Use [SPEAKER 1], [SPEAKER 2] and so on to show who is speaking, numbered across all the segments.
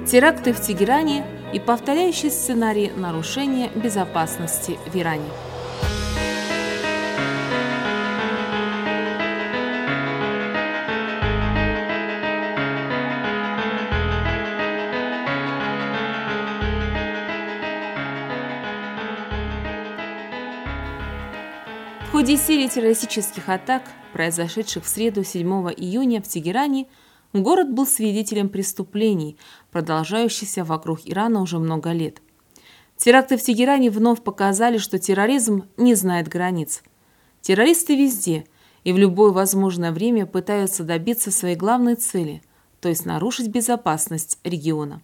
[SPEAKER 1] теракты в Тегеране и повторяющий сценарий нарушения безопасности в Иране. В ходе серии террористических атак, произошедших в среду 7 июня в Тегеране, город был свидетелем преступлений, продолжающихся вокруг Ирана уже много лет. Теракты в Тегеране вновь показали, что терроризм не знает границ. Террористы везде и в любое возможное время пытаются добиться своей главной цели, то есть нарушить безопасность региона.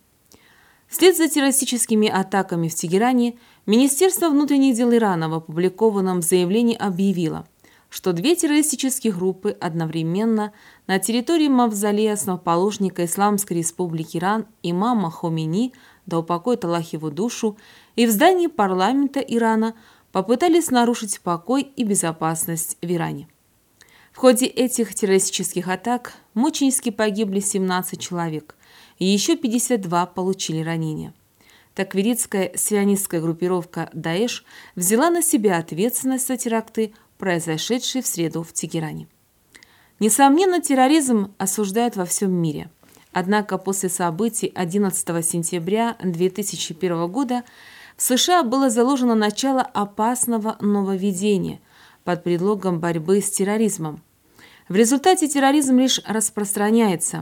[SPEAKER 1] Вслед за террористическими атаками в Тегеране Министерство внутренних дел Ирана в опубликованном заявлении объявило, что две террористические группы одновременно на территории мавзолея основоположника Исламской Республики Иран имама Хомейни, да упокоит Аллах его душу, и в здании парламента Ирана попытались нарушить покой и безопасность в Иране. В ходе этих террористических атак мученически погибли 17 человек, и еще 52 получили ранения. Такфиритская сионистская группировка Даэш взяла на себя ответственность за теракты, произошедшие в среду в Тегеране. Несомненно, терроризм осуждают во всем мире. Однако после событий 11 сентября 2001 года в США было заложено начало опасного нововведения под предлогом борьбы с терроризмом. В результате терроризм лишь распространяется,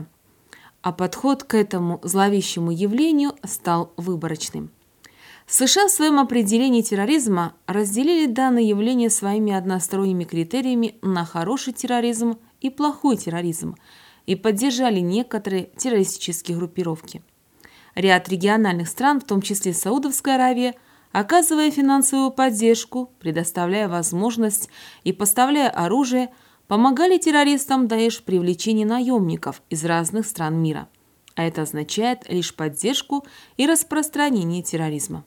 [SPEAKER 1] а подход к этому зловещему явлению стал выборочным. США в своем определении терроризма разделили данное явление своими односторонними критериями на хороший терроризм и плохой терроризм и поддержали некоторые террористические группировки. Ряд региональных стран, в том числе Саудовская Аравия, оказывая финансовую поддержку, предоставляя возможность и поставляя оружие, помогали террористам Даэш в привлечении наемников из разных стран мира. А это означает лишь поддержку и распространение терроризма.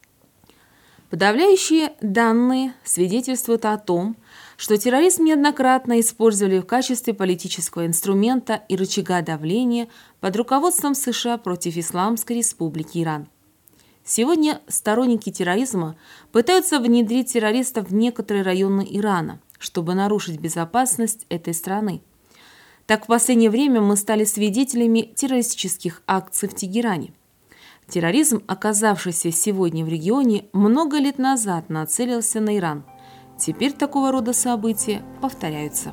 [SPEAKER 1] Подавляющие данные свидетельствуют о том, что терроризм неоднократно использовали в качестве политического инструмента и рычага давления под руководством США против Исламской Республики Иран. Сегодня сторонники терроризма пытаются внедрить террористов в некоторые районы Ирана, чтобы нарушить безопасность этой страны. Так, в последнее время мы стали свидетелями террористических акций в Тегеране. Терроризм, оказавшийся сегодня в регионе, много лет назад нацелился на Иран. Теперь такого рода события повторяются.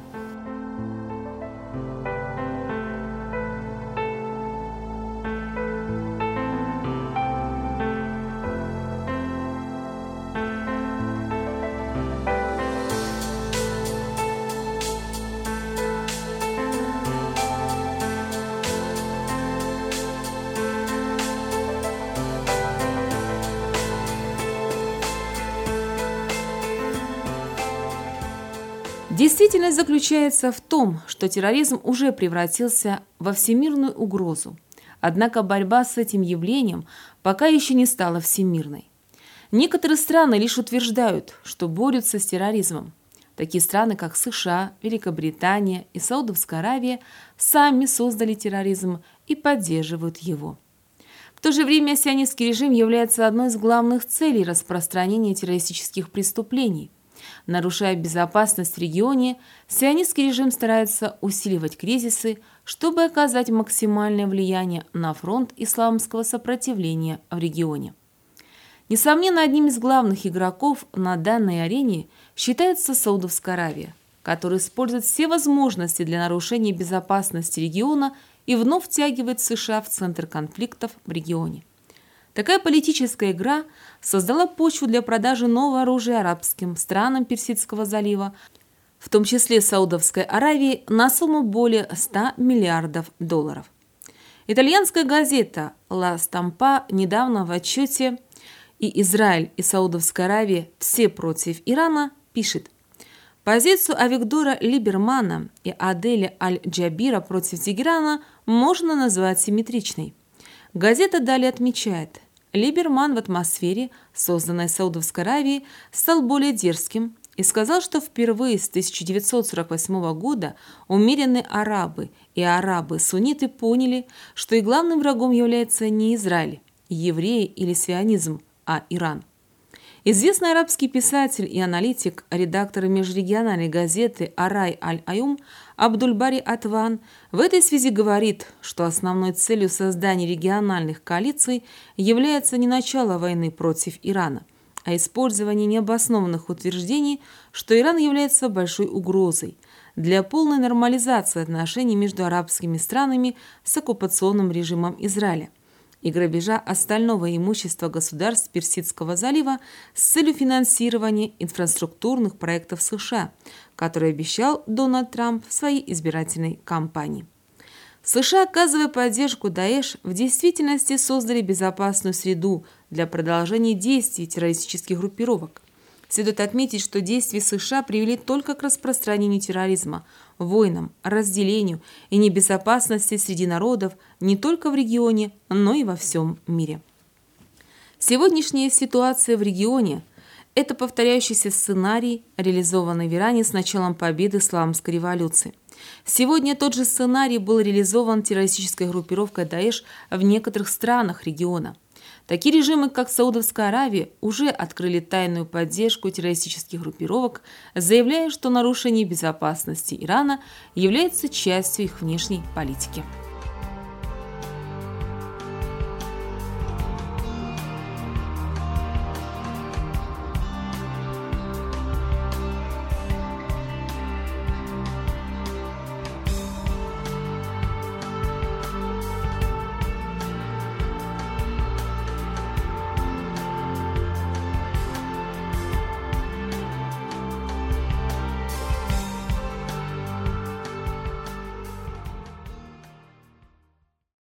[SPEAKER 1] Действительность заключается в том, что терроризм уже превратился во всемирную угрозу. Однако борьба с этим явлением пока еще не стала всемирной. Некоторые страны лишь утверждают, что борются с терроризмом. Такие страны, как США, Великобритания и Саудовская Аравия, сами создали терроризм и поддерживают его. В то же время сионистский режим является одной из главных целей распространения террористических преступлений. Нарушая безопасность в регионе, сионистский режим старается усиливать кризисы, чтобы оказать максимальное влияние на фронт исламского сопротивления в регионе. Несомненно, одним из главных игроков на данной арене считается Саудовская Аравия, которая использует все возможности для нарушения безопасности региона и вновь втягивает США в центр конфликтов в регионе. Такая политическая игра создала почву для продажи нового оружия арабским странам Персидского залива, в том числе Саудовской Аравии, на сумму более 100 миллиардов долларов. Итальянская газета «Ла Стампа» недавно в отчете «И Израиль, и Саудовская Аравия все против Ирана» пишет: позицию Авигдора Либермана и Аделя Аль-Джабира против Тегерана можно назвать симметричной. Газета далее отмечает: Либерман в атмосфере, созданной Саудовской Аравией, стал более дерзким, и сказал, что впервые с 1948 года умеренные арабы и арабы-сунниты поняли, что и главным врагом является не Израиль, евреи или сионизм, а Иран. Известный арабский писатель и аналитик, редактор межрегиональной газеты «Арай Аль-Аюм» Абдуль-Бари Атван в этой связи говорит, что основной целью создания региональных коалиций является не начало войны против Ирана, а использование необоснованных утверждений, что Иран является большой угрозой для полной нормализации отношений между арабскими странами с оккупационным режимом Израиля и грабежа остального имущества государств Персидского залива с целью финансирования инфраструктурных проектов США, которые обещал Дональд Трамп в своей избирательной кампании. США, оказывая поддержку Даэш, в действительности создали безопасную среду для продолжения действий террористических группировок. Следует отметить, что действия США привели только к распространению терроризма, войнам, разделению и небезопасности среди народов не только в регионе, но и во всем мире. Сегодняшняя ситуация в регионе – это повторяющийся сценарий, реализованный в Иране с началом победы исламской революции. Сегодня тот же сценарий был реализован террористической группировкой Даэш в некоторых странах региона. Такие режимы, как Саудовская Аравия, уже открыли тайную поддержку террористических группировок, заявляя, что нарушение безопасности Ирана является частью их внешней политики.